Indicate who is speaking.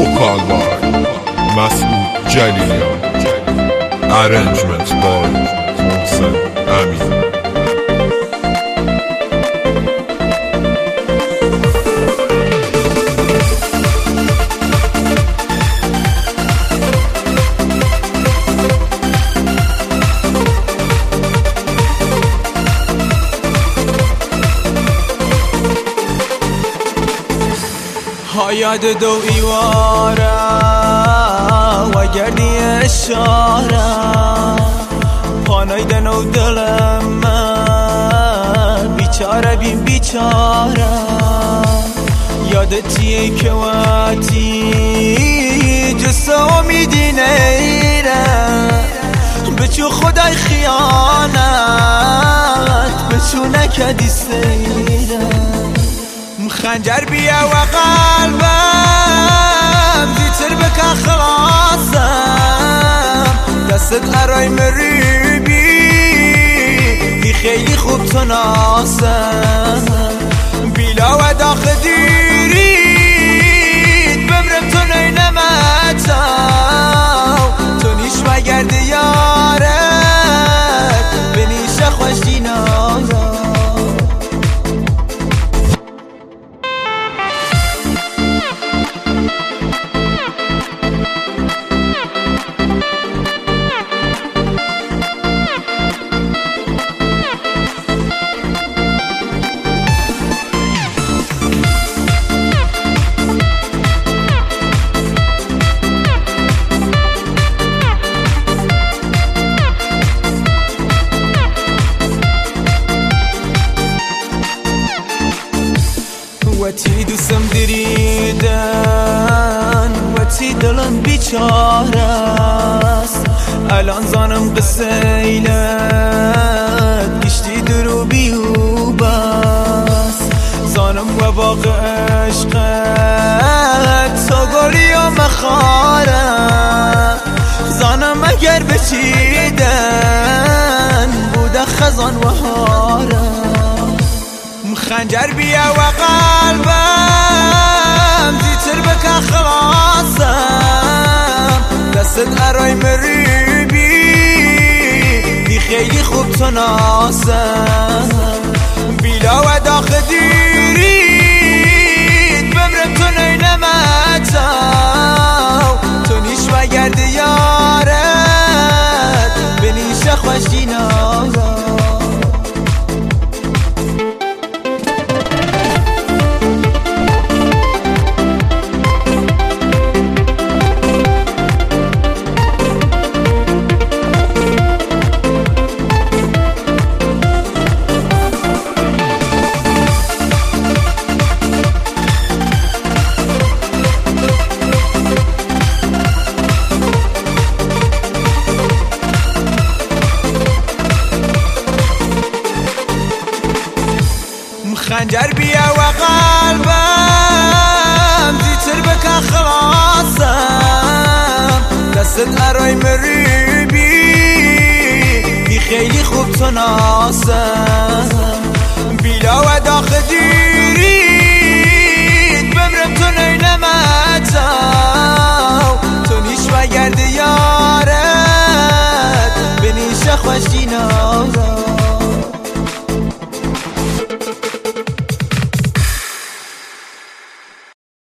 Speaker 1: Vocal by Masoud Jalilian. Arrangement by Mohsen Amin.
Speaker 2: یاد دو ایواره و گردی اشاره پانایدن و دلم من بیچاره بیم بیچاره یادتیه که واتی جسه امیدی نیره بچو خدای خیانت بچو نکدی سیره خنجر بیا و قلبم دیتر بکن خلاصم دستت ارای مریبی خیلی خوب تو ناسم بیلا و داخل دیرید بمرم تو نینمتاو تو نیش مگرد یارت بنیش خوش دینارم وتی دوستم دریدن وتی دلم بیچاره است الان زانم قسیلت گشتی درو بیوب است زانم و واقع عشقت ساگاری و مخاره زانم اگر بچیدن بوده خزان و هاره خنجر بیا و قلبم دیتر بکن خلاصم دستت ارای مریبی دی خیلی خوب تو ناسم بیلا و داخل دیرید بمرم تو نینمتاو تو نیش مگرد یارت بنیش خوش دینارم خنجر بیا و قلبم دیتر بکن خلاصم دستت ارای مریبی دی خیلی خوب تو ناسم بیلا و داخل